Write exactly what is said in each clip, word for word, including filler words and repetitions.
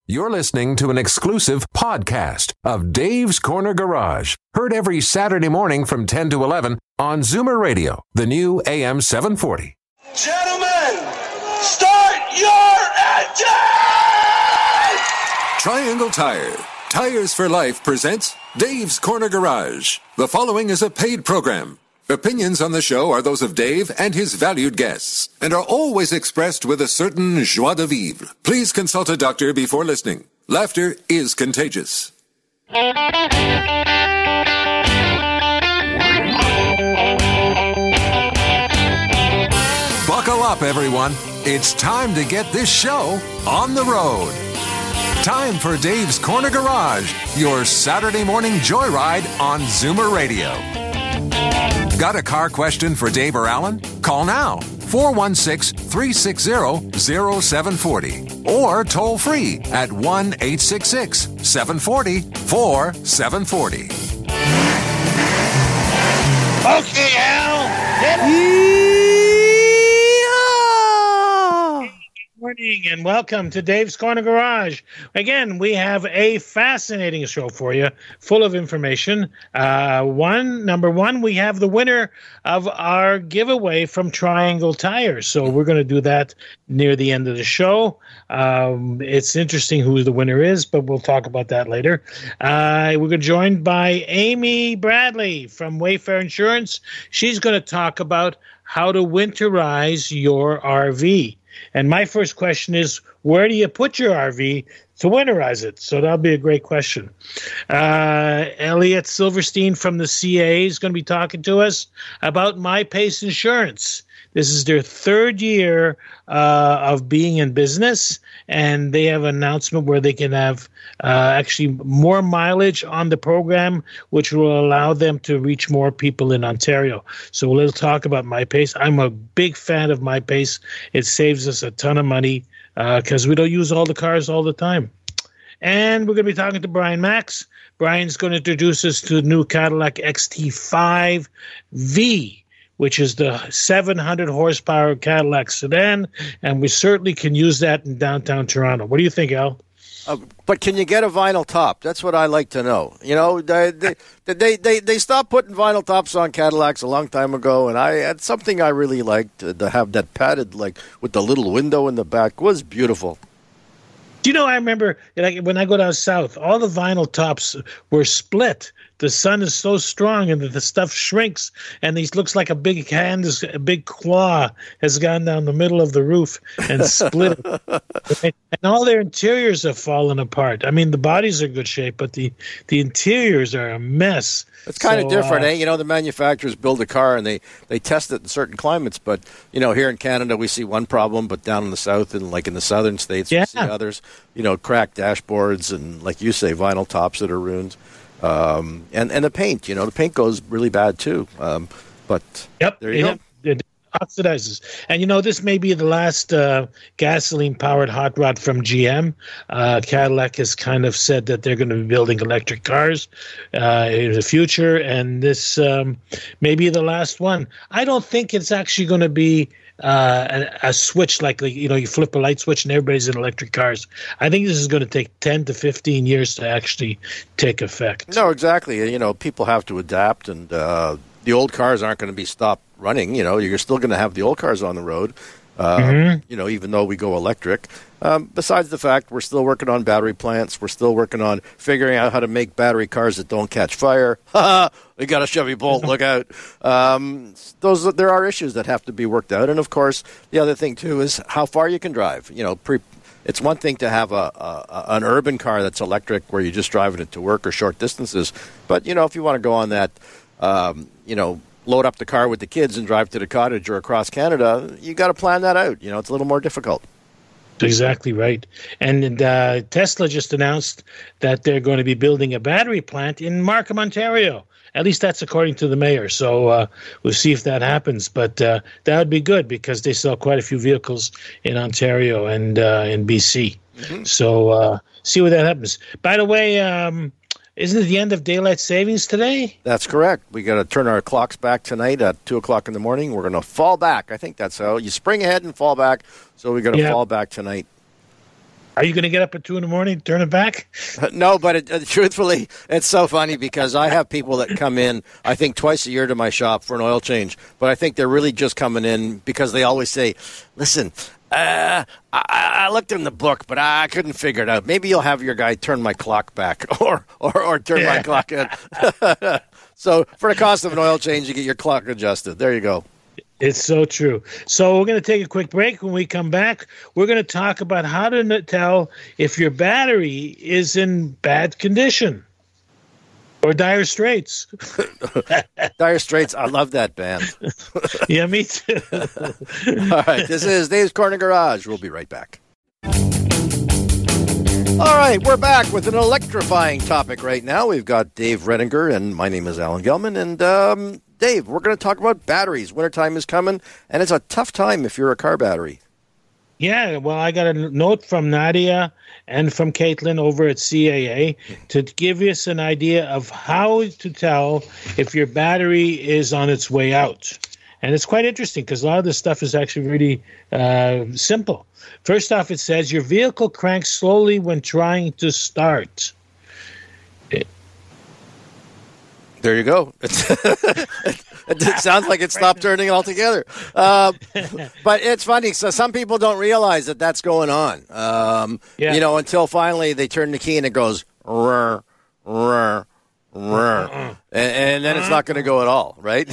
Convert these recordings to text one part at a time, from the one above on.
You're listening to an exclusive podcast of Dave's Corner Garage. Heard every Saturday morning from ten to eleven on Zoomer Radio, the new A M seven forty. Gentlemen, start your engine! Triangle Tire. Tires for Life presents Dave's Corner Garage. The following is a paid program. Opinions on the show are those of Dave and his valued guests and are always expressed with a certain joie de vivre. Please consult a doctor before listening. Laughter is contagious. Buckle up, everyone. It's time to get this show on the road. Time for Dave's Corner Garage, your Saturday morning joyride on Zoomer Radio. Got a car question for Dave or Alan? Call now, four one six, three six zero, zero seven four zero, or toll free at one eight six six, seven four zero, four seven four zero. Okay, Al. Hit Good morning and welcome to Dave's Corner Garage. Again, we have a fascinating show for you, full of information. Uh, one, number one, we have the winner of our giveaway from Triangle Tire. So we're going to do that near the end of the show. Um, it's interesting who the winner is, but we'll talk about that later. Uh, we're joined by Amy Bradley from Wayfair Insurance. She's going to talk about how to winterize your R V. And my first question is, where do you put your R V to winterize it? So that'll be a great question. Uh, Elliot Silverstein from the C A A is going to be talking to us about MyPace Insurance. This is their third year uh, of being in business, and they have an announcement where they can have uh, actually more mileage on the program, which will allow them to reach more people in Ontario. So we'll talk about MyPace. I'm a big fan of MyPace. It saves us a ton of money because uh, we don't use all the cars all the time. And we're going to be talking to Brian Max. Brian's going to introduce us to the new Cadillac X T five V, which is the seven hundred horsepower Cadillac sedan, and we certainly can use that in downtown Toronto. What do you think, Al? Uh, but can you get a vinyl top? That's what I like to know. You know, they they, they, they, they stopped putting vinyl tops on Cadillacs a long time ago, and I had something I really liked to, to have that padded, like with the little window in the back, was beautiful. Do you know, I remember like when I go down south, all the vinyl tops were split. The sun is so strong and the stuff shrinks, and it looks like a big hand, a big claw has gone down the middle of the roof and split it. Right? And all their interiors have fallen apart. I mean, the bodies are in good shape, but the, the interiors are a mess. It's kind so, of different, uh, eh? You know, the manufacturers build a car and they, they test it in certain climates. But, you know, here in Canada we see one problem, but down in the south and like in the southern states yeah. we see others. You know, cracked dashboards and, like you say, vinyl tops that are ruined. Um, and, and the paint, you know, the paint goes really bad too. Um, but yep, there you yep. go. It oxidizes. And, you know, this may be the last uh, gasoline-powered hot rod from G M. Uh, Cadillac has kind of said that they're going to be building electric cars uh, in the future, and this um, may be the last one. I don't think it's actually going to be Uh, a, a switch like, like, you know, you flip a light switch and everybody's in electric cars. I think this is going to take ten to fifteen years to actually take effect. No, exactly. You know, people have to adapt, and uh, the old cars aren't going to be stopped running. You know, you're still going to have the old cars on the road, uh, mm-hmm. you know, even though we go electric. Um, besides the fact we're still working on battery plants. We're still working on figuring out how to make battery cars that don't catch fire. We got a Chevy Bolt, look out. Um, those there are issues that have to be worked out. And, of course, the other thing, too, is how far you can drive. You know, pre- it's one thing to have a, a an urban car that's electric where you're just driving it to work or short distances. But, you know, if you want to go on that, um, you know, load up the car with the kids and drive to the cottage or across Canada, you got to plan that out. You know, it's a little more difficult. Exactly right. And uh, Tesla just announced that they're going to be building a battery plant in Markham, Ontario. At least that's according to the mayor. So uh, we'll see if that happens. But uh, that would be good because they sell quite a few vehicles in Ontario and uh, in B C. Mm-hmm. So uh, see what that happens. By the way, um, isn't it the end of daylight savings today? That's correct. We got to turn our clocks back tonight at two o'clock in the morning. We're going to fall back. I think that's how you spring ahead and fall back. So we got to yeah. fall back tonight. Are you going to get up at two in the morning, turn it back? No, but it, uh, truthfully, it's so funny because I have people that come in, I think, twice a year to my shop for an oil change. But I think they're really just coming in because they always say, listen, uh, I, I looked in the book, but I couldn't figure it out. Maybe you'll have your guy turn my clock back or, or, or turn yeah. my clock in. So for the cost of an oil change, you get your clock adjusted. There you go. It's so true. So we're going to take a quick break. When we come back, we're going to talk about how to tell if your battery is in bad condition or dire straits. Dire Straits. I love that band. Yeah, me too. All right. This is Dave's Corner Garage. We'll be right back. All right, we're back with an electrifying topic right now. We've got Dave Redinger, and my name is Alan Gelman. And, um, Dave, we're going to talk about batteries. Wintertime is coming, and it's a tough time if you're a car battery. Yeah, well, I got a note from Nadia and from Caitlin over at C A A to give us an idea of how to tell if your battery is on its way out. And it's quite interesting because a lot of this stuff is actually really uh, simple. First off, it says your vehicle cranks slowly when trying to start. It, There you go. it, it sounds like it stopped turning altogether. Uh, but it's funny. So some people don't realize that that's going on. Um, yeah. You know, until finally they turn the key and it goes, rrr, rrr, rrr. Uh-uh. And, and then it's not going to go at all, right?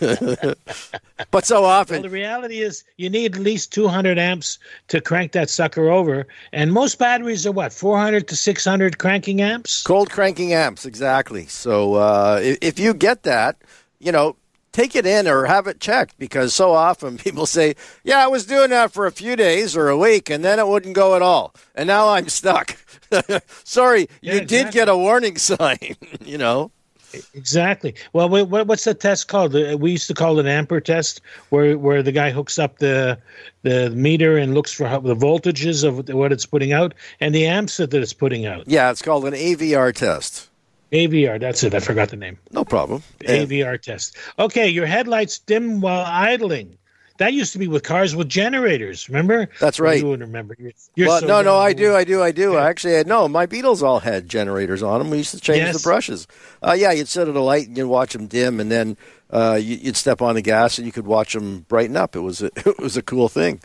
But so often. Well, the reality is you need at least two hundred amps to crank that sucker over. And most batteries are what, four hundred to six hundred cranking amps? Cold cranking amps, exactly. So uh, if, if you get that, you know, take it in or have it checked because so often people say, yeah, I was doing that for a few days or a week and then it wouldn't go at all. And now I'm stuck. Sorry, yeah, you exactly. did get a warning sign, you know. Exactly. Well, what's the test called? We used to call it an ampere test, where where the guy hooks up the the meter and looks for how, the voltages of what it's putting out and the amps that it's putting out. Yeah, it's called an A V R test. A V R, that's it. I forgot the name. No problem. A V R test. Okay, your headlights dim while idling. That used to be with cars with generators. Remember? That's right. You wouldn't remember. You're, you're well, so no, no, I young. do, I do, I do. Yeah. I actually had no. My Beetles all had generators on them. We used to change Yes. the brushes. Uh, yeah, you'd sit at a light and you'd watch them dim, and then uh, you, you'd step on the gas and you could watch them brighten up. It was a, it was a cool thing.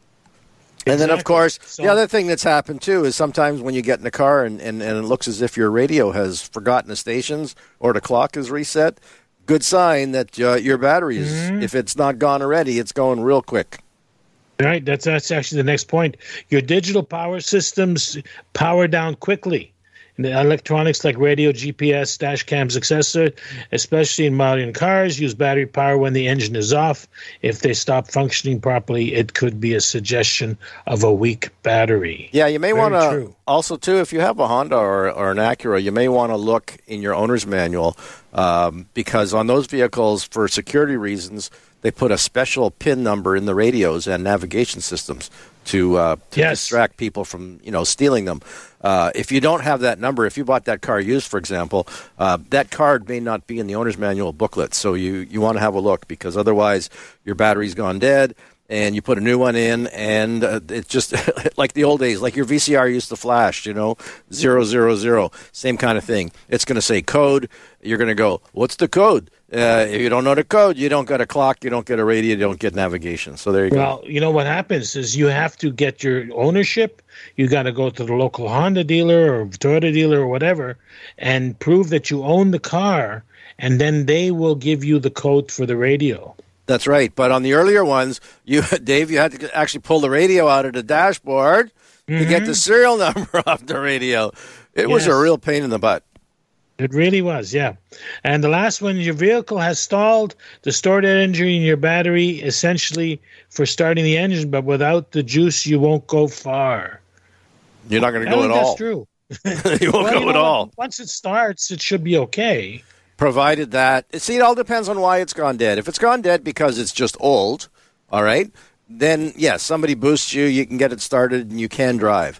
And then, of course, So- the other thing that's happened, too, is sometimes when you get in the car and, and, and it looks as if your radio has forgotten the stations or the clock is reset, good sign that uh, your battery is, Mm-hmm. if it's not gone already, it's going real quick. Right, that's that's actually the next point. Your digital power systems power down quickly. And the electronics like radio, G P S, dash cams, et cetera, especially in modern cars, use battery power when the engine is off. If they stop functioning properly, it could be a suggestion of a weak battery. Yeah, you may Very want to true. also, too, if you have a Honda or, or an Acura, you may want to look in your owner's manual um, because on those vehicles, for security reasons, they put a special PIN number in the radios and navigation systems to, uh, to Yes. distract people from, you know, stealing them. Uh, if you don't have that number, if you bought that car used, for example, uh, that card may not be in the owner's manual booklet. So you, you want to have a look because otherwise your battery's gone dead and you put a new one in and uh, it's just like the old days, like your V C R used to flash, you know, zero, zero, zero, same kind of thing. It's going to say code. You're going to go, what's the code? Uh, if you don't know the code, you don't get a clock, you don't get a radio, you don't get navigation. So there you Well, go. you know what happens is you have to get your ownership. You got to go to the local Honda dealer or Toyota dealer or whatever and prove that you own the car, and then they will give you the code for the radio. That's right. But on the earlier ones, you, Dave, you had to actually pull the radio out of the dashboard mm-hmm. to get the serial number off the radio. It yes. was a real pain in the butt. It really was, yeah. And the last one, your vehicle has stalled. The stored energy in your battery, essentially for starting the engine, but without the juice, you won't go far. You're not going to I go think at that's all. True. You won't well, go you know at all. What? Once it starts, it should be okay. Provided that, see, it all depends on why it's gone dead. If it's gone dead because it's just old, all right, then yes, somebody boosts you, you can get it started, and you can drive.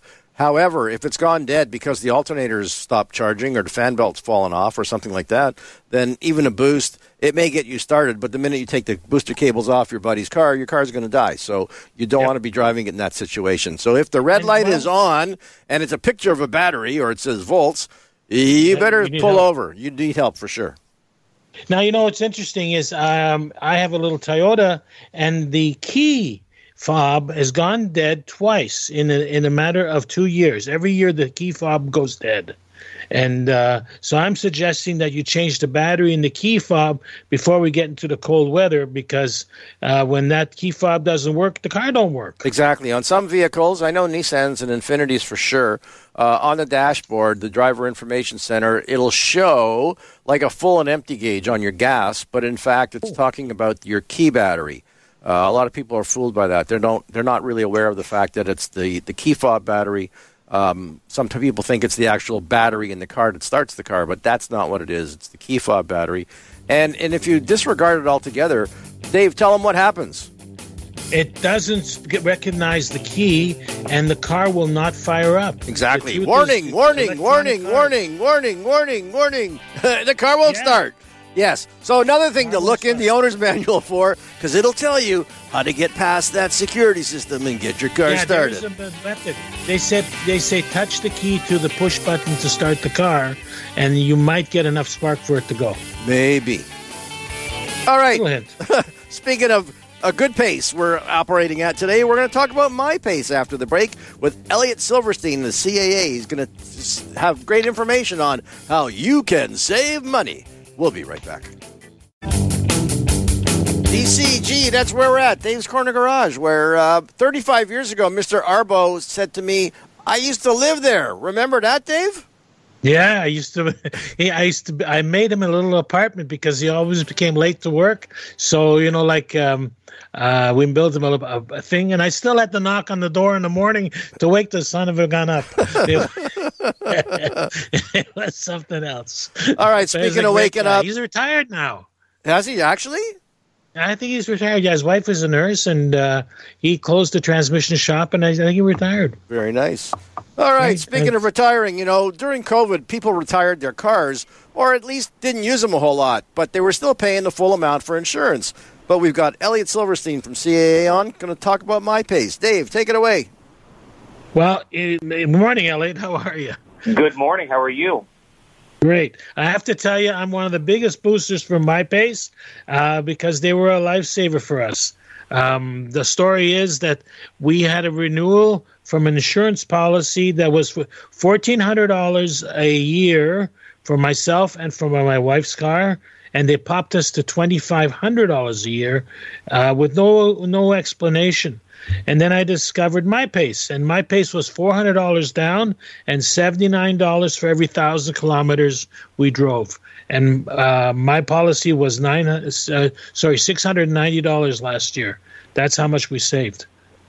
However, if it's gone dead because the alternator's stopped charging or the fan belt's fallen off or something like that, then even a boost, it may get you started, but the minute you take the booster cables off your buddy's car, your car's going to die. So you don't yep. want to be driving it in that situation. So if the red and light well, is on and it's a picture of a battery or it says volts, you better you pull help. over. You need help for sure. Now, you know, what's interesting is um, I have a little Toyota, and the key fob has gone dead twice in a, in a matter of two years. Every year the key fob goes dead. And uh, so I'm suggesting that you change the battery in the key fob before we get into the cold weather, because uh, when that key fob doesn't work, the car don't work. Exactly. On some vehicles, I know Nissans and Infinitis for sure, uh, on the dashboard, the driver information center, it'll show like a full and empty gauge on your gas, but in fact it's talking about your key battery. Uh, a lot of people are fooled by that. They don't. They're not really aware of the fact that it's the, the key fob battery. Um, some people think it's the actual battery in the car that starts the car, but that's not what it is. It's the key fob battery. And and if you disregard it altogether, Dave, tell them what happens. It doesn't get, recognize the key, and the car will not fire up. Exactly. Warning, is, warning, warning, warning, warning, warning, warning. The car won't yeah. start. Yes. So another thing to look in the owner's manual for, because it'll tell you how to get past that security system and get your car yeah, started. There is a method. They said they say touch the key to the push button to start the car, and you might get enough spark for it to go. Maybe. All right. Speaking of a good pace we're operating at today, we're going to talk about my pace after the break with Elliot Silverstein, the C A A. He's going to have great information on how you can save money. We'll be right back. D C G, that's where we're at, Dave's Corner Garage, where uh, thirty-five years ago, Mister Arbo said to me, I used to live there. Remember that, Dave? Yeah, I used to. I used to. I made him a little apartment because he always became late to work. So you know, like um, uh, we built him a, a, a thing, and I still had to knock on the door in the morning to wake the son of a gun up. It, it was something else. All right, speaking of waking guy. up, he's retired now. Has he actually? I think he's retired. Yeah, his wife is a nurse, and uh, he closed the transmission shop, and I think he retired. Very nice. All right, speaking of retiring, you know, during COVID, people retired their cars, or at least didn't use them a whole lot, but they were still paying the full amount for insurance. But we've got Elliot Silverstein from C A A on, going to talk about MyPace. Dave, take it away. Well, good morning, Elliot. How are you? Good morning. How are you? Great. I have to tell you, I'm one of the biggest boosters for MyPace uh, because they were a lifesaver for us. Um, the story is that we had a renewal from an insurance policy that was fourteen hundred dollars a year for myself and for my wife's car, and they popped us to twenty-five hundred dollars a year uh, with no no explanation. And then I discovered MyPace, and MyPace was four hundred dollars down and seventy-nine dollars for every one thousand kilometers we drove. And uh, my policy was nine, uh, sorry, six hundred ninety dollars last year. That's how much we saved.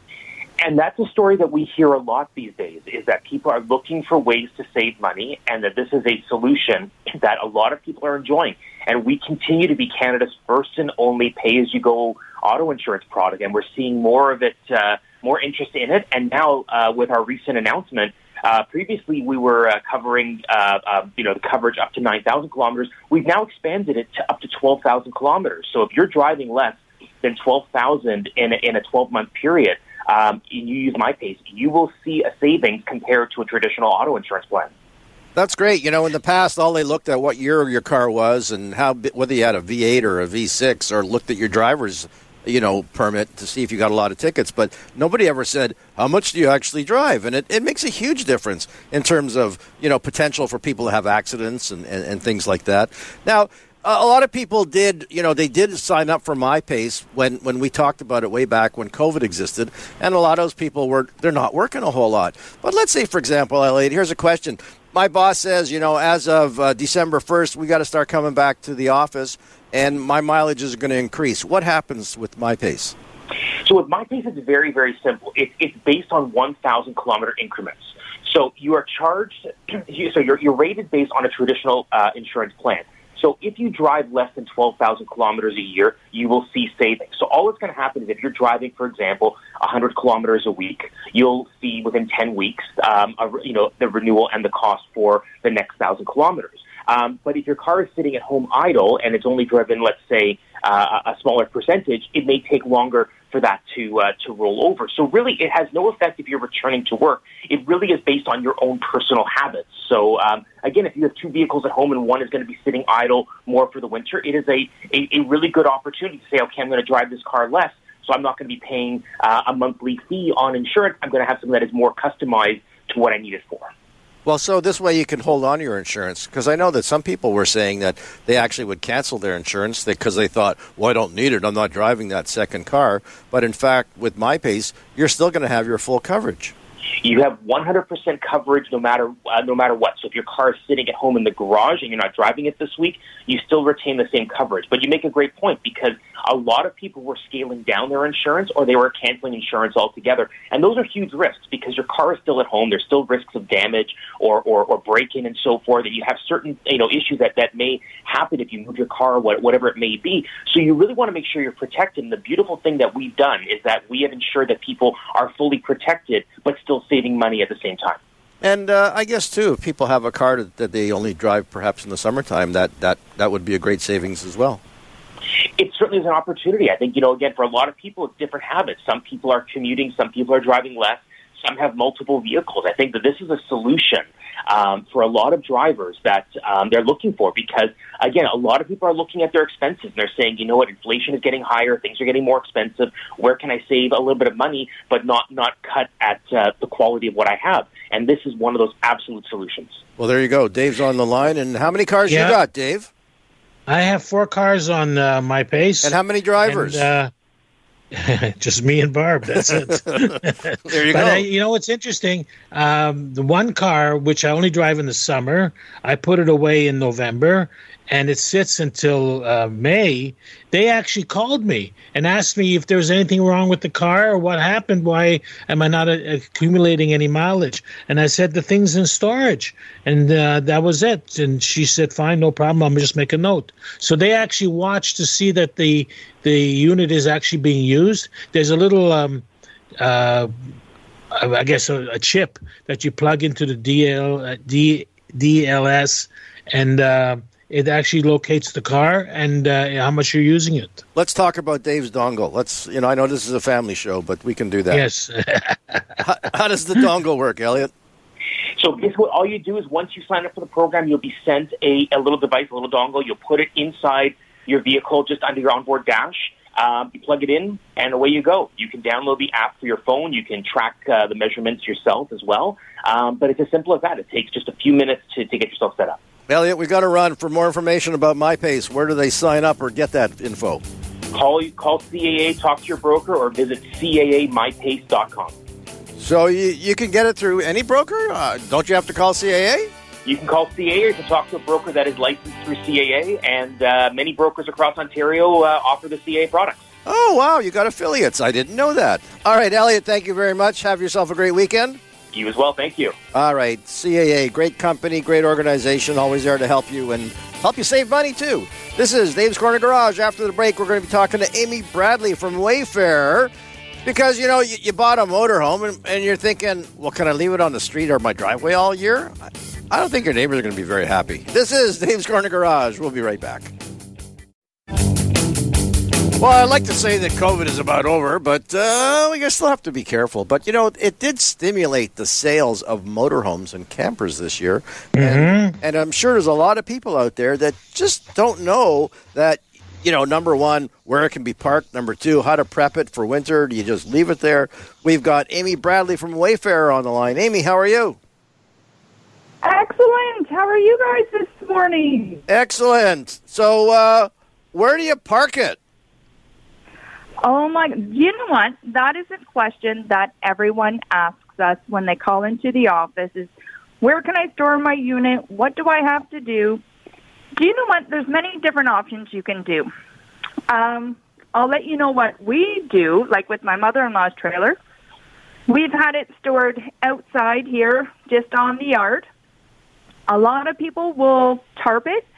And that's a story that we hear a lot these days, is that people are looking for ways to save money, and that this is a solution that a lot of people are enjoying. And we continue to be Canada's first and only pay-as-you-go auto insurance product, and we're seeing more of it, uh, more interest in it. And now, uh, with our recent announcement, uh, previously we were uh, covering, uh, uh, you know, the coverage up to nine thousand kilometers. We've now expanded it to up to twelve thousand kilometers. So if you're driving less than twelve thousand in a, in a twelve-month period, um, and you use MyPace, you will see a savings compared to a traditional auto insurance plan. That's great. You know, in the past, all they looked at what year your car was and how whether you had a V eight or a V six, or looked at your driver's, you know, permit to see if you got a lot of tickets. But nobody ever said, how much do you actually drive? And it, it makes a huge difference in terms of, you know, potential for people to have accidents and, and, and things like that. Now, a lot of people did, you know, they did sign up for MyPace when, when we talked about it way back when COVID existed, and a lot of those people were, they're not working a whole lot. But let's say, for example, Elliot, here's a question. My boss says, you know, as of uh, December first, we got to start coming back to the office, and my mileage is going to increase. What happens with MyPace? So with MyPace, it's very, very simple. It, it's based on one thousand kilometer increments. So you are charged, so you're, you're rated based on a traditional uh, insurance plan. So if you drive less than twelve thousand kilometers a year, you will see savings. So all that's going to happen is if you're driving, for example, one hundred kilometers a week, you'll see within ten weeks, um, a, you know, the renewal and the cost for the next one thousand kilometers. Um, but if your car is sitting at home idle and it's only driven, let's say, uh, a smaller percentage, it may take longer for that to uh, to roll over. So really, it has no effect if you're returning to work. It really is based on your own personal habits. So um, again, if you have two vehicles at home and one is going to be sitting idle more for the winter, it is a, a, a really good opportunity to say, okay, I'm going to drive this car less, so I'm not going to be paying uh, a monthly fee on insurance. I'm going to have something that is more customized to what I need it for. Well, so this way you can hold on to your insurance, because I know that some people were saying that they actually would cancel their insurance because they thought, well, I don't need it, I'm not driving that second car. But in fact, with MyPace, you're still going to have your full coverage. You have one hundred percent coverage no matter uh, no matter what. So if your car is sitting at home in the garage and you're not driving it this week, you still retain the same coverage. But you make a great point, because a lot of people were scaling down their insurance or they were canceling insurance altogether. And those are huge risks, because your car is still at home. There's still risks of damage or, or, or break-in and so forth. And you have certain you know issues that, that may happen if you move your car, whatever it may be. So you really want to make sure you're protected. And the beautiful thing that we've done is that we have ensured that people are fully protected but still saving money at the same time. And uh, I guess, too, if people have a car that, that they only drive perhaps in the summertime, that, that, that would be a great savings as well. It certainly is an opportunity. I think, you know, again, for a lot of people, it's different habits. Some people are commuting, some people are driving less, some have multiple vehicles. I think that this is a solution um, for a lot of drivers that um, they're looking for, because, again, a lot of people are looking at their expenses and they're saying, you know what, inflation is getting higher, things are getting more expensive. Where can I save a little bit of money but not, not cut at uh, the quality of what I have? And this is one of those absolute solutions. Well, there you go. Dave's on the line. And how many cars yeah. you got, Dave? I have four cars on uh, MyPace. And how many drivers? And, uh, just me and Barb. That's it. There you but go. I, you know what's interesting? Um, the one car, which I only drive in the summer, I put it away in November, and it sits until uh, May. They actually called me and asked me if there was anything wrong with the car or what happened. Why am I not uh, accumulating any mileage? And I said, the thing's in storage. And uh, that was it. And she said, fine, no problem. I'll just make a note. So they actually watched to see that the the unit is actually being used. There's a little, um, uh, I guess, a, a chip that you plug into the D L, uh, D, D L S, and uh, it actually locates the car and uh, how much you're using it. Let's talk about Dave's dongle. Let's, you know, I know this is a family show, but we can do that. Yes. how, how does the dongle work, Elliot? So basically, all you do is once you sign up for the program, you'll be sent a, a little device, a little dongle. You'll put it inside your vehicle, just under your onboard dash. Um, you plug it in, and away you go. You can download the app for your phone. You can track uh, the measurements yourself as well. Um, but it's as simple as that. It takes just a few minutes to, to get yourself set up. Elliot, we got to run. For more information about MyPace, where do they sign up or get that info? Call call C A A, talk to your broker, or visit C A A my pace dot com. So you, you can get it through any broker? Uh, don't you have to call C A A? You can call C A A or you can talk to a broker that is licensed through C A A, and uh, many brokers across Ontario uh, offer the C A A products. Oh, wow, you got affiliates. I didn't know that. All right, Elliot, thank you very much. Have yourself a great weekend. You as well, thank you. All right, C A A, great company, great organization, always there to help you and help you save money, too. This is Dave's Corner Garage. After the break, we're going to be talking to Amy Bradley from Wayfair. Because, you know, you, you bought a motorhome and, and you're thinking, well, can I leave it on the street or my driveway all year? I, I don't think your neighbors are going to be very happy. This is Dave's Corner Garage. We'll be right back. Well, I'd like to say that COVID is about over, but uh, we still have to be careful. But, you know, it did stimulate the sales of motorhomes and campers this year. Mm-hmm. And, and I'm sure there's a lot of people out there that just don't know that, you know, number one, where it can be parked. Number two, how to prep it for winter. Do you just leave it there? We've got Amy Bradley from Wayfair on the line. Amy, how are you? Excellent. How are you guys this morning? Excellent. So, uh, where do you park it? Oh, my. You know what? That is a question that everyone asks us when they call into the office is, where can I store my unit? What do I have to do? Do you know what? There's many different options you can do. Um, I'll let you know what we do, like with my mother-in-law's trailer. We've had it stored outside here, just on the yard. A lot of people will tarp it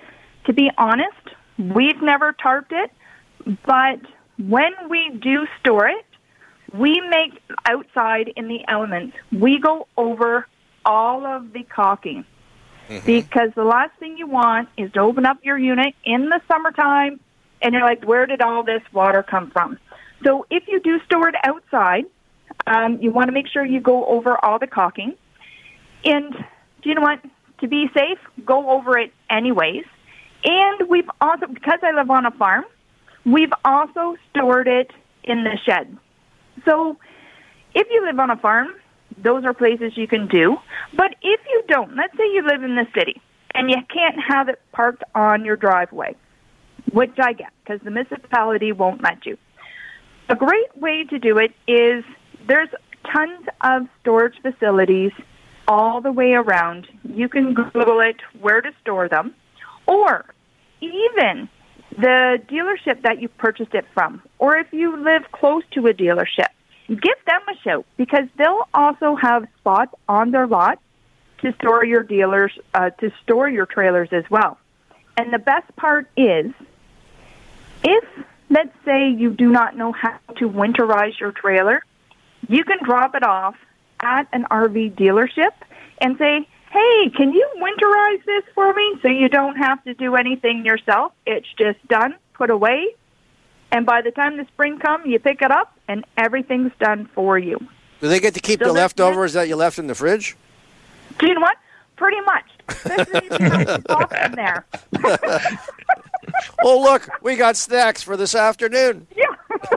to be honest, we've never tarped it, but when we do store it, we make outside in the elements, we go over all of the caulking. Mm-hmm. Because the last thing you want is to open up your unit in the summertime and you're like, where did all this water come from? So if you do store it outside, um, you want to make sure you go over all the caulking. And do you know what? To be safe, go over it anyways. And we've also, because I live on a farm, we've also stored it in the shed. So if you live on a farm, those are places you can do. But if you don't, let's say you live in the city and you can't have it parked on your driveway, which I get because the municipality won't let you. A great way to do it is there's tons of storage facilities all the way around. You can Google it, where to store them, or even the dealership that you purchased it from, or if you live close to a dealership, give them a shout because they'll also have spots on their lot to store your dealers, uh, to store your trailers as well. And the best part is, if, let's say, you do not know how to winterize your trailer, you can drop it off at an R V dealership and say, hey, can you winterize this for me so you don't have to do anything yourself? It's just done, put away, and by the time the spring comes, you pick it up, and everything's done for you. Do they get to keep so the leftovers that you left in the fridge? Do you know what? Pretty much. There's even sauce in there. Oh, look, we got snacks for this afternoon. Yeah.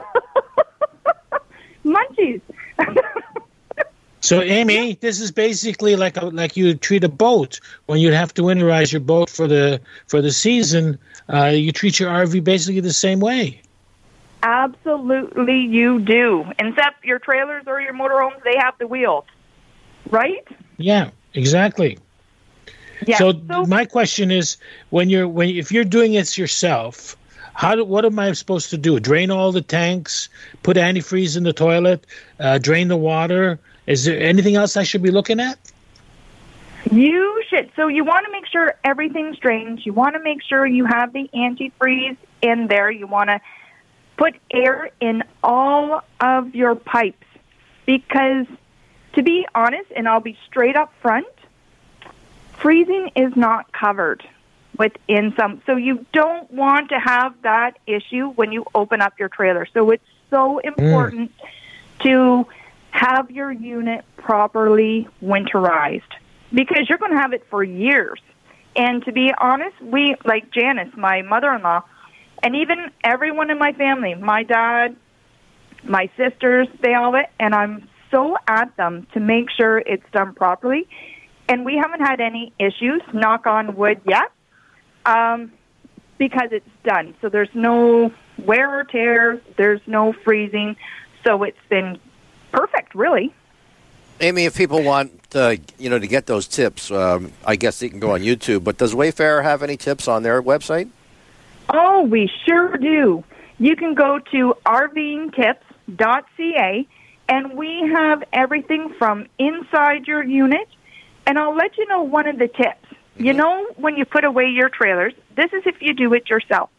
Munchies. So, Amy, this is basically like a, like you treat a boat when you have to winterize your boat for the for the season. Uh, you treat your R V basically the same way. Absolutely, you do. Except your trailers or your motorhomes, they have the wheels, right? Yeah, exactly. Yeah. So, so my question is, when you're when if you're doing it yourself, how do, what am I supposed to do? Drain all the tanks, put antifreeze in the toilet, uh, drain the water. Is there anything else I should be looking at? You should. So you want to make sure everything's drained. You want to make sure you have the antifreeze in there. You want to put air in all of your pipes because, to be honest, and I'll be straight up front, freezing is not covered within some. So you don't want to have that issue when you open up your trailer. So it's so important mm. to have your unit properly winterized because you're going to have it for years. And to be honest, we, like Janice, my mother-in-law, and even everyone in my family, my dad, my sisters, they all it, and I'm so at them to make sure it's done properly. And we haven't had any issues, knock on wood, yet, um, because it's done. So there's no wear or tear, there's no freezing, so it's been perfect, really. Amy, if people want uh, you know, to get those tips, um, I guess they can go on YouTube, but does Wayfarer have any tips on their website? Oh, we sure do. You can go to r v ing tips dot c a, and we have everything from inside your unit. And I'll let you know one of the tips. Mm-hmm. You know, when you put away your trailers, this is if you do it yourself.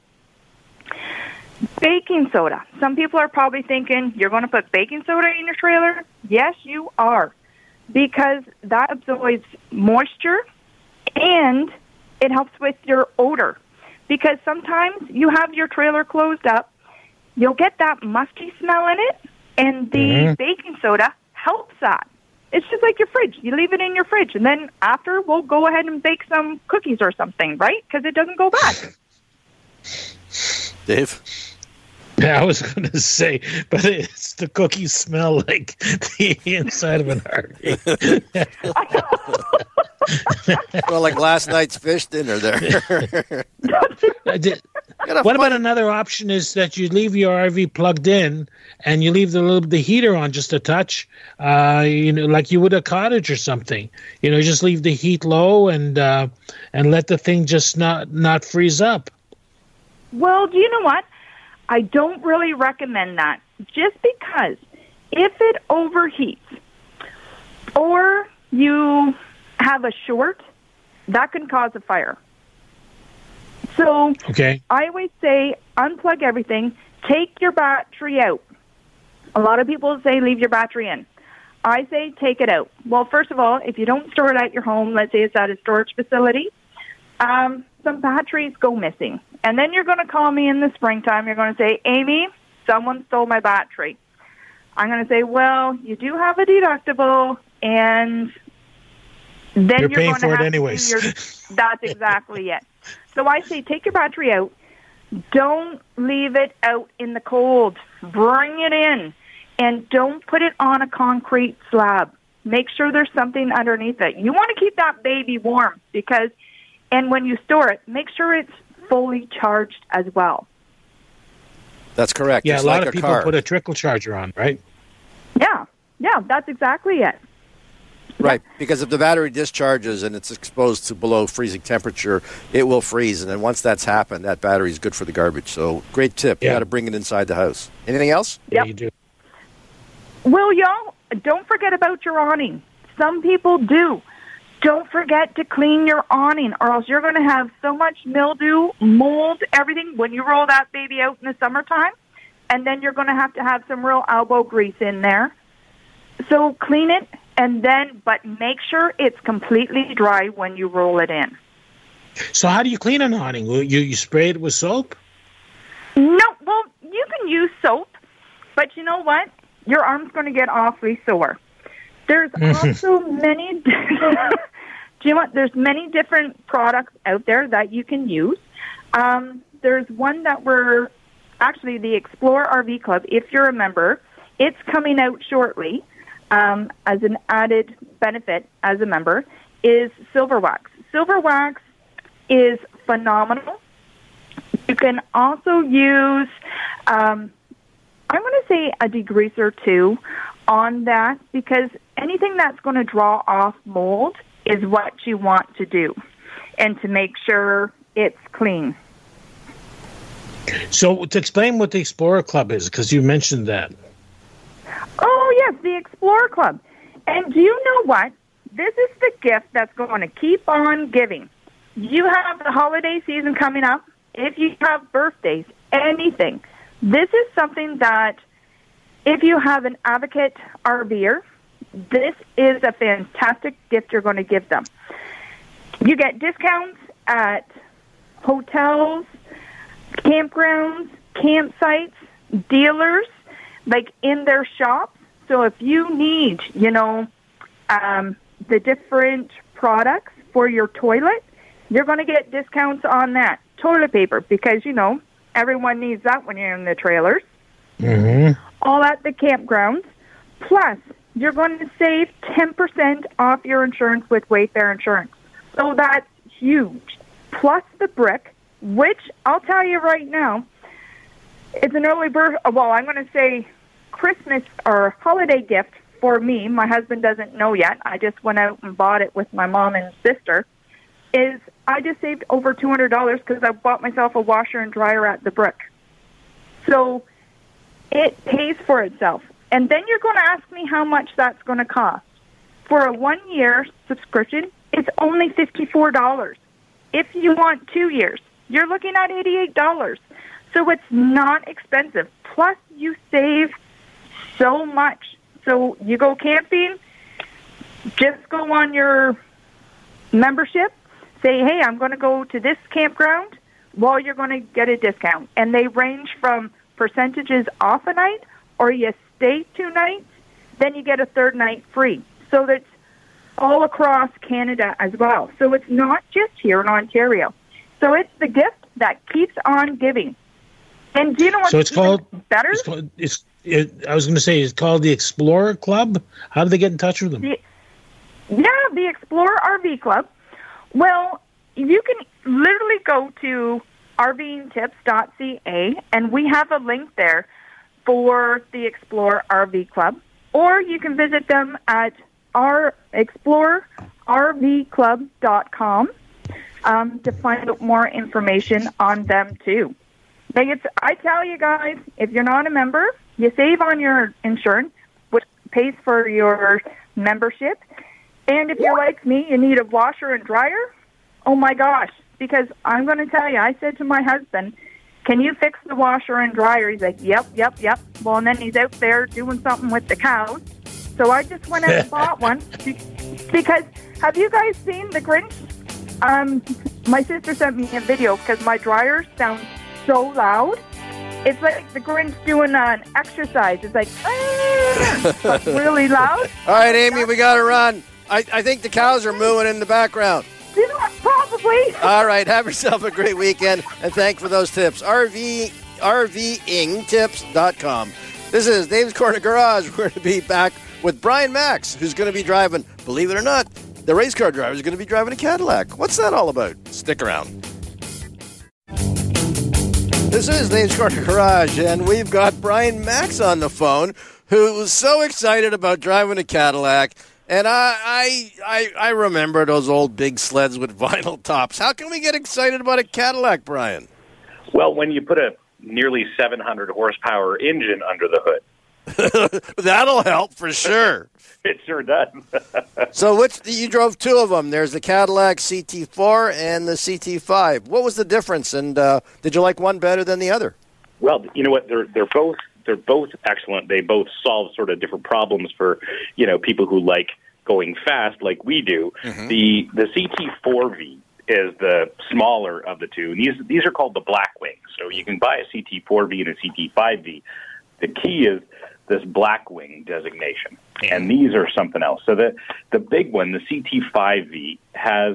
Baking soda. Some people are probably thinking, you're going to put baking soda in your trailer? Yes, you are, because that absorbs moisture and it helps with your odor. Because sometimes you have your trailer closed up, you'll get that musky smell in it, and the mm-hmm. baking soda helps that. It's just like your fridge. You leave it in your fridge, and then after, we'll go ahead and bake some cookies or something, right? Because it doesn't go bad. Dave? Yeah, I was going to say, but it's the cookies smell like the inside of an R V. Well, like last night's fish dinner there. Did, what about another option is that you leave your R V plugged in and you leave the little, the heater on just a touch, uh, you know, like you would a cottage or something. You know, just leave the heat low and uh, and let the thing just not not freeze up. Well, do you know what? I don't really recommend that, just because if it overheats or you have a short, that can cause a fire. So Okay. I always say unplug everything, take your battery out. A lot of people say leave your battery in. I say take it out. Well, first of all, if you don't store it at your home, let's say it's at a storage facility, um, some batteries go missing. And then you're going to call me in the springtime. You're going to say, Amy, someone stole my battery. I'm going to say, well, you do have a deductible, and then You're you're, paying going for to it have anyways. To do your, that's exactly it. So I say take your battery out. Don't leave it out in the cold. Bring it in. And don't put it on a concrete slab. Make sure there's something underneath it. You want to keep that baby warm because, and when you store it, make sure it's fully charged as well. That's correct. Yeah, It's a lot like of a people car. put a trickle charger on, right? Yeah, yeah, that's exactly it. Right, because if the battery discharges and it's exposed to below freezing temperature, it will freeze. And then once that's happened, that battery is good for the garbage. So great tip. You Yeah. got to bring it inside the house. Anything else? Yeah, Yep. you do. Well, y'all, don't forget about your awning. Some people do. Don't forget to clean your awning, or else you're going to have so much mildew, mold, everything when you roll that baby out in the summertime, and then you're going to have to have some real elbow grease in there. So clean it, and then, but make sure it's completely dry when you roll it in. So how do you clean an awning? Will You, you spray it with soap? No, well, you can use soap, but you know what? Your arm's going to get awfully sore. There's also many, do you know what? There's many different products out there that you can use. Um, there's one that we're, actually the Explore R V Club, if you're a member, it's coming out shortly um, as an added benefit as a member, is Silver Wax. Silver Wax is phenomenal. You can also use, um, I'm going to say a degreaser too on that, because anything that's going to draw off mold is what you want to do, and to make sure it's clean. So to explain what the Explorer Club is, because you mentioned that. Oh, yes, the Explorer Club. And do you know what? This is the gift that's going to keep on giving. You have the holiday season coming up. If you have birthdays, anything, this is something that if you have an advocate RVer, this is a fantastic gift you're going to give them. You get discounts at hotels, campgrounds, campsites, dealers, like in their shops. So if you need, you know, um, the different products for your toilet, you're going to get discounts on that. Toilet paper, because, you know, everyone needs that when you're in the trailers. Mm-hmm. All at the campgrounds. Plus, you're going to save ten percent off your insurance with Wayfair Insurance. So that's huge. Plus the brick, which I'll tell you right now, it's an early birth, well, I'm going to say Christmas or holiday gift for me. My husband doesn't know yet. I just went out and bought it with my mom and sister. Is I just saved over two hundred dollars because I bought myself a washer and dryer at the brick. So it pays for itself. And then you're going to ask me how much that's going to cost. For a one-year subscription, it's only fifty-four dollars. If you want two years, you're looking at eighty-eight dollars. So it's not expensive. Plus, you save so much. So you go camping, just go on your membership, say, hey, I'm going to go to this campground. Well, you're going to get a discount. And they range from percentages off a night, or you stay two nights, then you get a third night free. So that's all across Canada as well. So it's not just here in Ontario. So it's the gift that keeps on giving. And do you know what's So it's even called better? It's called, it's, it, I was going to say it's called the Explorer Club. How do they get in touch with them? The, yeah, the Explore R V Club. Well, you can literally go to r v ing tips dot c a, and we have a link there for the Explore R V Club. Or you can visit them at our explore r v club dot com um, to find out more information on them, too. Like it's, I tell you guys, if you're not a member, you save on your insurance, which pays for your membership. And if you're like me, you need a washer and dryer, Oh, my gosh. Because I'm going to tell you, I said to my husband, can you fix the washer and dryer? He's like, yep, yep, yep. Well, and then he's out there doing something with the cows. So I just went out and bought one. Because have you guys seen The Grinch? Um, my sister sent me a video because my dryer sounds so loud. It's like The Grinch doing an exercise. It's like, ah, but really loud. All right, Amy, we got to run. I, I think the cows are mooing in the background. You know what? Probably. All right, have yourself a great weekend, and thank for those tips. R V, R V ing tips dot com. This is Dave's Corner Garage. We're going to be back with Brian Max, who's going to be driving, believe it or not, the race car driver is going to be driving a Cadillac. What's that all about? Stick around. This is Dave's Corner Garage, and we've got Brian Max on the phone, who was so excited about driving a Cadillac. And I, I, I, I remember those old big sleds with vinyl tops. How can we get excited about a Cadillac, Brian? Well, when you put a nearly seven hundred horsepower engine under the hood. That'll help for sure. It sure does. So which you drove two of them. There's the Cadillac C T four and the C T five. What was the difference, and uh, did you like one better than the other? Well, you know what? They're they're both they're both excellent. They both solve sort of different problems for, you know, people who like going fast like we do. Mm-hmm. The the C T four V is the smaller of the two. These these are called the Blackwings. So you can buy a C T four V and a C T five V. The key is this Blackwing designation, and these are something else. So the the big one, the C T five V, has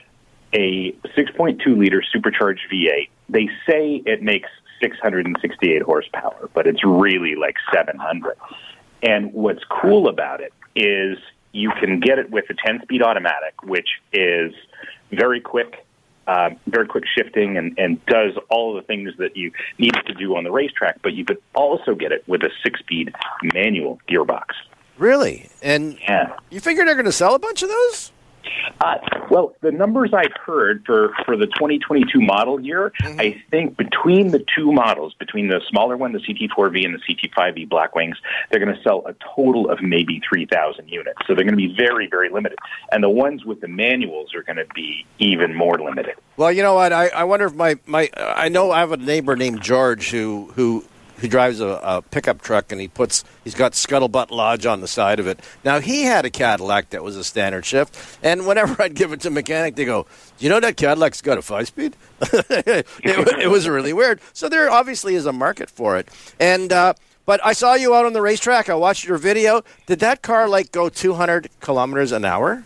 a six point two liter supercharged V eight. They say it makes six hundred sixty-eight horsepower, but it's really like seven hundred. And what's cool about it is you can get it with a ten-speed automatic, which is very quick, uh, very quick shifting, and, and does all of the things that you need it to do on the racetrack. But you could also get it with a six-speed manual gearbox. Really? And yeah. You figure they're going to sell a bunch of those? Uh, well, the numbers I've heard for, for the twenty twenty-two model year, mm-hmm. I think between the two models, between the smaller one, the C T four V, and the C T five V Blackwings, they're going to sell a total of maybe three thousand units. So they're going to be very, very limited. And the ones with the manuals are going to be even more limited. Well, you know what? I, I wonder if my, my uh, I know I have a neighbor named George who who. He drives a, a pickup truck, and he puts he's got Scuttlebutt Lodge on the side of it. Now, he had a Cadillac that was a standard shift, and whenever I'd give it to a mechanic, they go, "Do you know that Cadillac's got a five-speed?" it, it was really weird. So there obviously is a market for it. And uh, but I saw you out on the racetrack. I watched your video. Did that car like go two hundred kilometers an hour?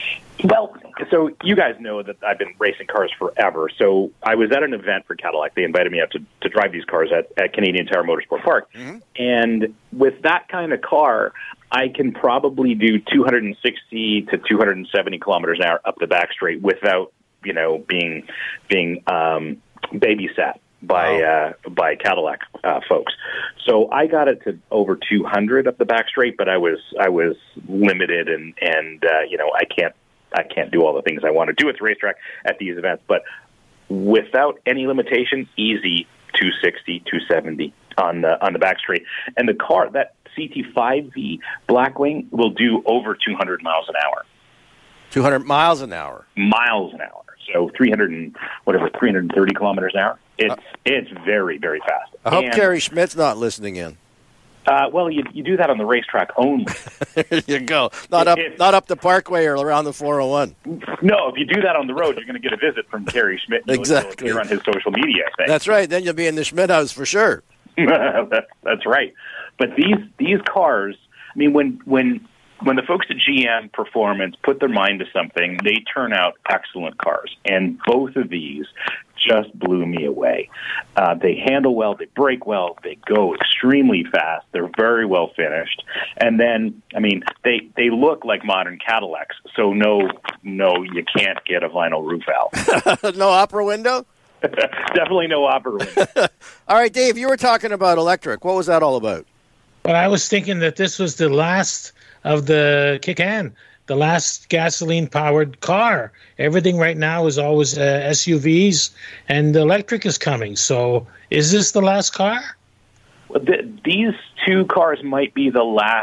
Well, so you guys know that I've been racing cars forever. So I was at an event for Cadillac. They invited me out to, to drive these cars at, at Canadian Tire Motorsport Park. Mm-hmm. And with that kind of car, I can probably do two hundred sixty to two hundred seventy kilometers an hour up the back straight without, you know, being being um, babysat by uh, by Cadillac uh, folks. So I got it to over two hundred up the back straight, but I was I was limited, and and uh, you know I can't. I can't do all the things I want to do at the racetrack at these events, but without any limitation, easy two sixty, two seventy on the on the back straight. And the car, that C T five V Blackwing, will do over two hundred miles an hour. two hundred miles an hour. Miles an hour. So three hundred and whatever, three hundred thirty kilometers an hour. It's uh, it's very, very fast. I hope and, Kerry Schmidt's not listening in. Uh, well, you you do that on the racetrack only. There you go. Not up, it, not up the Parkway or around the four oh one. No, if you do that on the road, you're going to get a visit from Kerry Schmidt. Exactly. You're on his social media, I think. That's right. Then you'll be in the Schmidt house for sure. that's, that's right. But these these cars, I mean, when when when the folks at G M Performance put their mind to something, they turn out excellent cars. And both of these just blew me away. Uh, they handle well, they brake well, they go extremely fast, they're very well finished. And then, I mean, they, they look like modern Cadillacs, so no, no, you can't get a vinyl roof out. No opera window? Definitely no opera window. All right, Dave, you were talking about electric. What was that all about? Well, I was thinking that this was the last of the Kick-An, the last gasoline-powered car. Everything right now is always uh, S U Vs, and the electric is coming. So is this the last car? Well, th- these two cars might be the last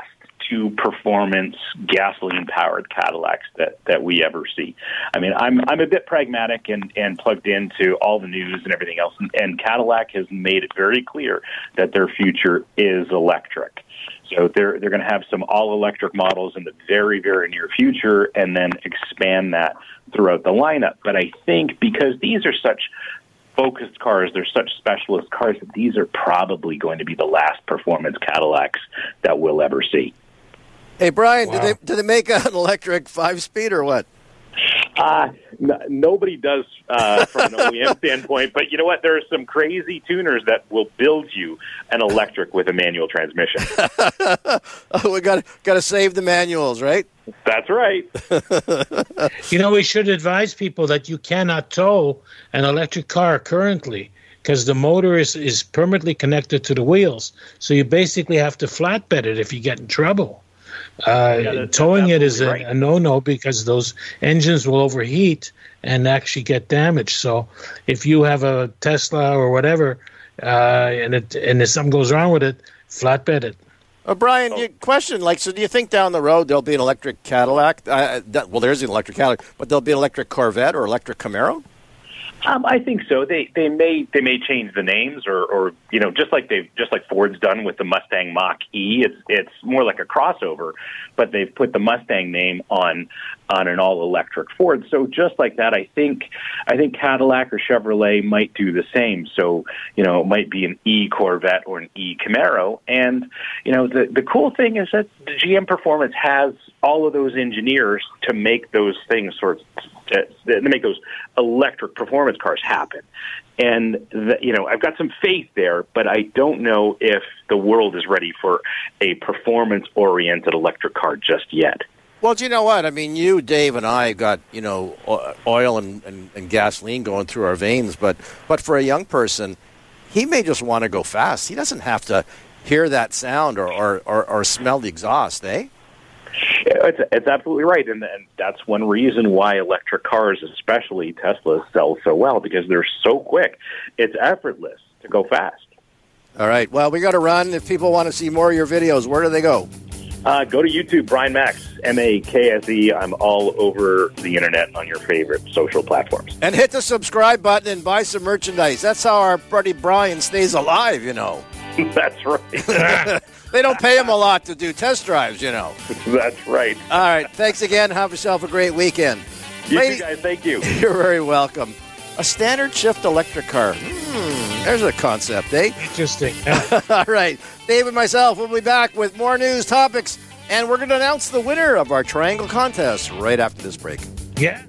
to performance gasoline-powered Cadillacs that, that we ever see. I mean, I'm I'm a bit pragmatic and, and plugged into all the news and everything else, and, and Cadillac has made it very clear that their future is electric. So they're they're going to have some all-electric models in the very, very near future and then expand that throughout the lineup. But I think because these are such focused cars, they're such specialist cars, that these are probably going to be the last performance Cadillacs that we'll ever see. Hey, Brian, Wow. do they do they make an electric five-speed or what? Uh, n- nobody does uh, from an O E M standpoint, but you know what? There are some crazy tuners that will build you an electric with a manual transmission. Oh, we got got to save the manuals, right? That's right. You know, we should advise people that you cannot tow an electric car currently because the motor is, is permanently connected to the wheels. So you basically have to flatbed it if you get in trouble. Uh, Yeah, that- towing it is a, absolutely right. a no-no because those engines will overheat and actually get damaged. So if you have a Tesla or whatever uh, and it and if something goes wrong with it, flatbed it. Uh, Brian, you, question, like, so do you think down the road there'll be an electric Cadillac? Uh, that, well, there's an electric Cadillac, but there'll be an electric Corvette or electric Camaro? Um, I think so. They they may they may change the names, or, or you know, just like they've just like Ford's done with the Mustang Mach-E. It's it's more like a crossover, but they've put the Mustang name on on an all electric Ford. So just like that, I think I think Cadillac or Chevrolet might do the same. So you know, it might be an E Corvette or an E Camaro. And you know, the the cool thing is that the G M Performance has all of those engineers to make those things sort of to, to make those electric performance cars happen. And, the, you know, I've got some faith there, but I don't know if the world is ready for a performance-oriented electric car just yet. Well, do you know what? I mean, you, Dave, and I got, you know, o- oil and, and, and gasoline going through our veins, but, but for a young person, he may just want to go fast. He doesn't have to hear that sound or, or, or, or smell the exhaust, eh? It's, it's absolutely right, and, and that's one reason why electric cars, especially Teslas, sell so well, because they're so quick. It's effortless to go fast. All right. Well, we got to run. If people want to see more of your videos, where do they go? Uh, go to YouTube, Brian Max, M A K S E. I'm all over the internet on your favorite social platforms. And hit the subscribe button and buy some merchandise. That's how our buddy Brian stays alive, you know. That's right. They don't pay him a lot to do test drives, you know. That's right. All right. Thanks again. Have yourself a great weekend. You Lady- two guys, thank you. You're very welcome. A standard shift electric car. Hmm, there's a concept, eh? Interesting. All right. Dave and myself will be back with more news topics, and we're going to announce the winner of our Triangle contest right after this break. Yeah.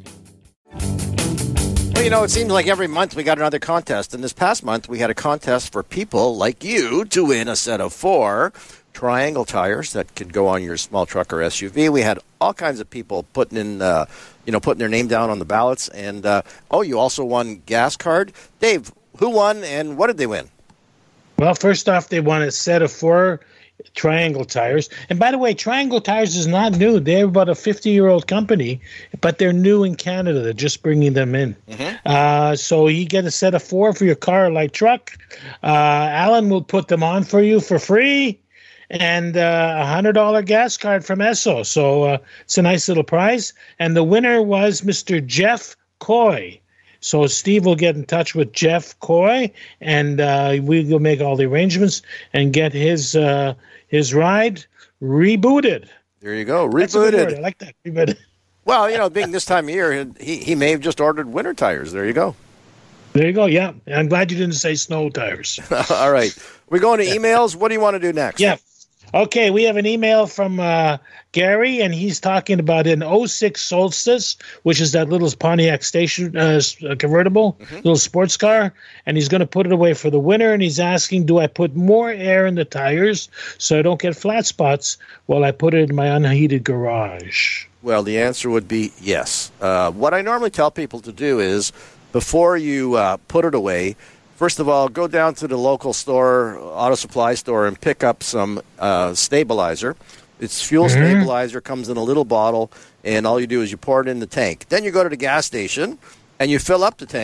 Well, you know, it seems like every month we got another contest, and this past month we had a contest for people like you to win a set of four Triangle tires that could go on your small truck or S U V. We had all kinds of people putting in, uh, you know, putting their name down on the ballots, and uh, oh, you also won gas card. Dave, who won, and what did they win? Well, first off, they won a set of four Triangle tires. And by the way, Triangle Tires is not new. They're about a fifty-year-old company, but they're new in Canada. They're just bringing them in. Mm-hmm. Uh, so you get a set of four for your car or light truck. Uh, Alan will put them on for you for free. And uh, a one hundred dollars gas card from Esso. So uh, it's a nice little prize. And the winner was Mister Jeff Coy. So Steve will get in touch with Jeff Coy, and uh, we will make all the arrangements and get his uh, his ride rebooted. There you go, That's a good word. rebooted. I like that. Rebooted. Well, you know, being this time of year, he, he may have just ordered winter tires. There you go. There you go. Yeah, I'm glad you didn't say snow tires. All right. We're going to emails. What do you want to do next? Yeah. Okay, we have an email from uh, Gary, and he's talking about an oh six Solstice, which is that little Pontiac station uh, convertible, mm-hmm. little sports car, and he's going to put it away for the winter, and he's asking, do I put more air in the tires so I don't get flat spots while I put it in my unheated garage? Well, the answer would be yes. Uh, what I normally tell people to do is, before you uh, put it away, first of all, go down to the local store, auto supply store, and pick up some uh, stabilizer. It's fuel mm-hmm. stabilizer, comes in a little bottle, and all you do is you pour it in the tank. Then you go to the gas station, and you fill up the tank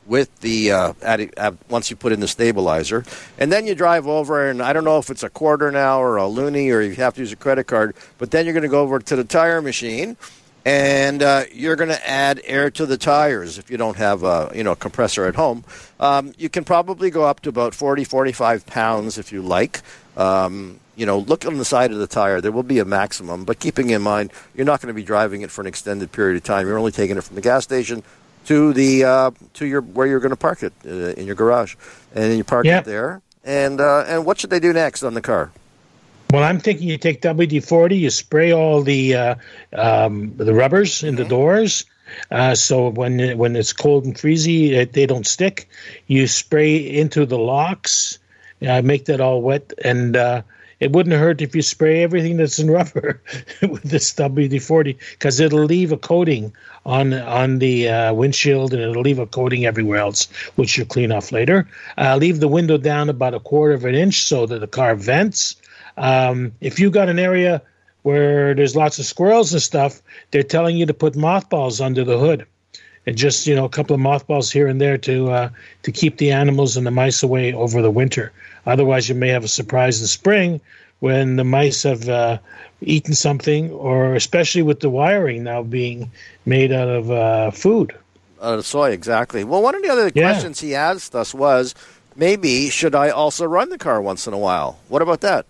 with the uh, added, uh, once you put in the stabilizer. And then you drive over, and I don't know if it's a quarter now or a loonie or you have to use a credit card, but then you're going to go over to the tire machine, and uh, you're going to add air to the tires if you don't have a you know a compressor at home. Um, you can probably go up to about forty, forty-five pounds if you like. Um, you know, look on the side of the tire. There will be a maximum, but keeping in mind, you're not going to be driving it for an extended period of time. You're only taking it from the gas station to the uh, to your where you're going to park it uh, in your garage, and then you park yep. it there. And uh, and what should they do next on the car? Well, I'm thinking you take W D forty, you spray all the uh, um, the rubbers in mm-hmm. the doors, uh, so when when it's cold and freezy, it, they don't stick. You spray into the locks, uh, make that all wet, and uh, it wouldn't hurt if you spray everything that's in rubber with this W D forty, because it'll leave a coating on on the uh, windshield, and it'll leave a coating everywhere else, which you'll clean off later. Uh, leave the window down about a quarter of an inch so that the car vents. Um, if you got an area where there's lots of squirrels and stuff, they're telling you to put mothballs under the hood, and just you know a couple of mothballs here and there to uh, to keep the animals and the mice away over the winter. Otherwise, you may have a surprise in spring when the mice have uh, eaten something, or especially with the wiring now being made out of uh, food. Out of soy, exactly. Well, one of the other yeah. questions he asked us was, maybe should I also run the car once in a while? What about that?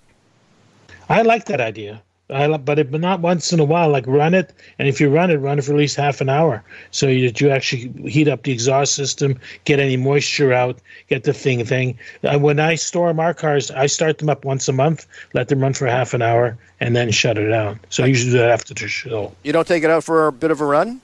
I like that idea, I like, but it, but not once in a while. Like run it, and if you run it, run it for at least half an hour, so you, that you actually heat up the exhaust system, get any moisture out, get the thing thing. Uh, when I storm our cars, I start them up once a month, let them run for half an hour, and then shut it down. So I usually do that after the show. You don't take it out for a bit of a run?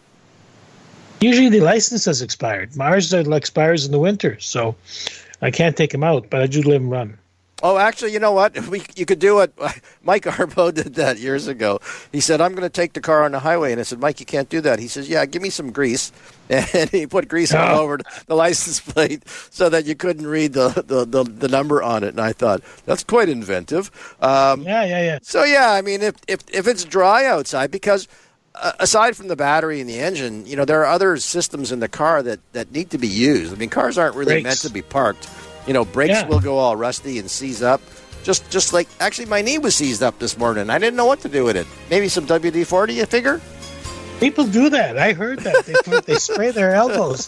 Usually the license has expired. Ours expires in the winter, so I can't take them out, but I do let them run. Oh, actually, you know what? We you could do it. Mike Arbo did that years ago. He said, I'm going to take the car on the highway. And I said, Mike, you can't do that. He says, yeah, give me some grease. And he put grease all oh. over the license plate so that you couldn't read the, the, the, the number on it. And I thought, that's quite inventive. Um, yeah, yeah, yeah. So, yeah, I mean, if, if, if it's dry outside, because uh, aside from the battery and the engine, you know, there are other systems in the car that, that need to be used. I mean, cars aren't really Brakes. meant to be parked. You know, brakes yeah. will go all rusty and seize up. Just just like, actually, my knee was seized up this morning. I didn't know what to do with it. Maybe some W D forty, you figure? People do that. I heard that. They, put, they spray their elbows.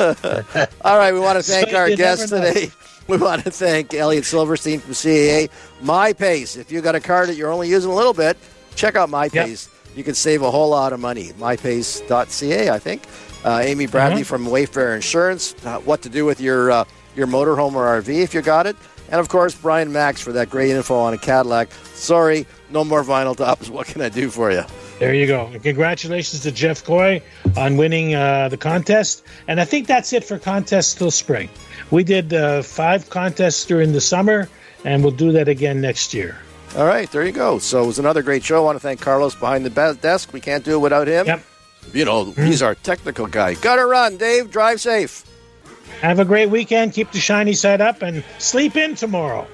All right, we want to thank So our you guest never know. today. We want to thank Elliot Silverstein from C A A. MyPace. If you got a car that you're only using a little bit, check out MyPace. Yep. You can save a whole lot of money. my pace dot c a, I think. Uh, Amy Bradley uh-huh. from Wayfair Insurance. Uh, what to do with your... Uh, your motorhome or R V if you got it. And, of course, Brian Max for that great info on a Cadillac. Sorry, no more vinyl tops. What can I do for you? There you go. And congratulations to Jeff Coy on winning uh, the contest. And I think that's it for contests till spring. We did uh, five contests during the summer, and we'll do that again next year. All right, there you go. So it was another great show. I want to thank Carlos behind the desk. We can't do it without him. Yep. You know, mm-hmm. he's our technical guy. Gotta run, Dave. Drive safe. Have a great weekend. Keep the shiny side up and sleep in tomorrow.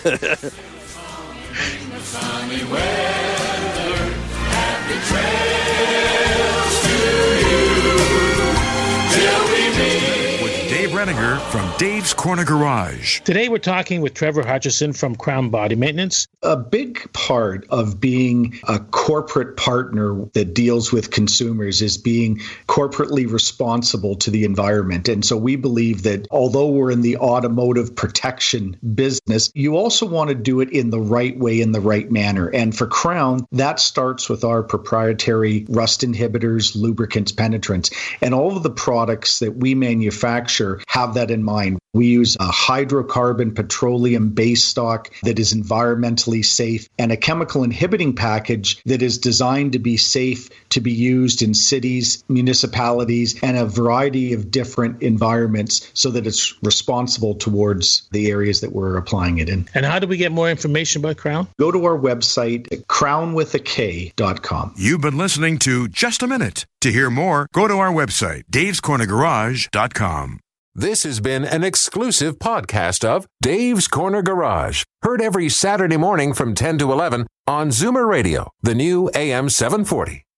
Reniger from Dave's Corner Garage. Today we're talking with Trevor Hutchison from Crown Body Maintenance. A big part of being a corporate partner that deals with consumers is being corporately responsible to the environment. And so we believe that although we're in the automotive protection business, you also want to do it in the right way, in the right manner. And for Crown, that starts with our proprietary rust inhibitors, lubricants, penetrants, and all of the products that we manufacture have that in mind. We use a hydrocarbon petroleum base stock that is environmentally safe and a chemical inhibiting package that is designed to be safe to be used in cities, municipalities, and a variety of different environments so that it's responsible towards the areas that we're applying it in. And how do we get more information about Crown? Go to our website at crown with a K dot com. You've been listening to Just a Minute. To hear more, go to our website, daves corner garage dot com. This has been an exclusive podcast of Dave's Corner Garage. Heard every Saturday morning from ten to eleven on Zoomer Radio, the new A M seven forty.